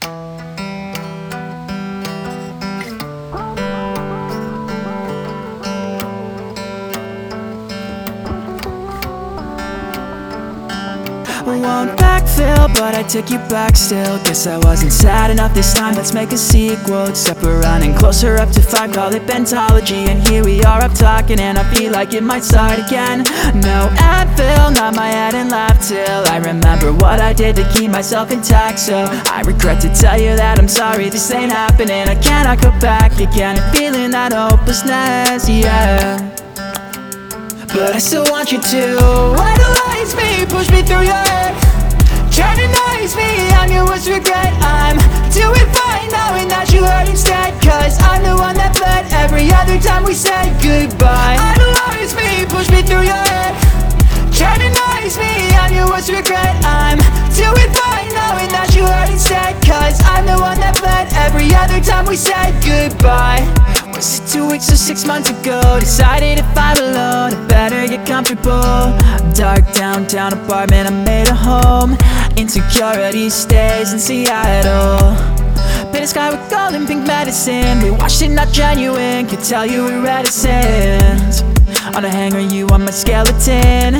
Won't backfill, but I took you back still. Guess I wasn't sad enough this time, let's make a sequel. Except we're running closer up to 5, call it Bentology. And here we are up talking, and I feel like it might start again. No Advil, nod my head and laugh till I remember what I did to keep myself intact. So I regret to tell you that I'm sorry, this ain't happening. I cannot go back again, and feeling that hopelessness, yeah. But I still want you to idolize me, push me through your head, try to nice me on your worst regret. I'm doing fine knowing that you hurt instead, cause I'm the one that bled every other time we said goodbye. Idolize me, push me through your head, try to nice me on your worst regret. I'm doing fine knowing that you hurt instead, cause I'm the one that bled every other time we said goodbye. Was it 2 weeks or 6 months ago? Decided if I'm alone, I better get comfortable. Dark downtown apartment, I made a home. Insecurity stays in Seattle. Paint the sky with gold and pink medicine. We watched it, not genuine, could tell you were reticent. On a hanger, you on my skeleton,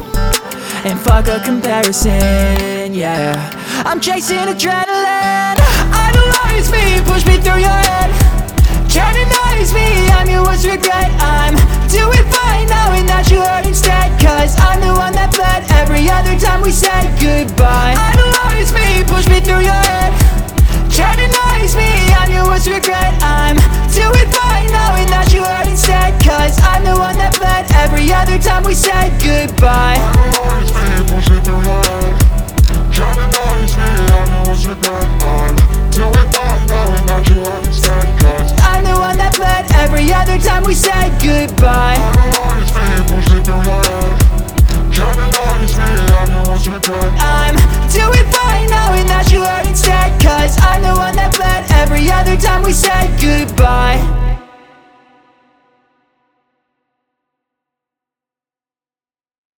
and fuck a comparison, yeah. I'm chasing adrenaline. Idolize me, push me through your head, try to nice me on your worst regret. I'm doing fine knowing that you hurt instead, cause I'm the one that bled every other time we said goodbye. Idolize me, push me through your head, try to nice me on your worst regret. I'm doing fine knowing that you hurt instead, cause I'm the one that bled every other time we said goodbye. Idolize me, push me through your head, try to nice me on your worst regret. I'm doing fine knowing that you hurt instead, cause I'm the one that bled every other time we said goodbye. idolize me, push me through your head, try to nice me on your worst regret.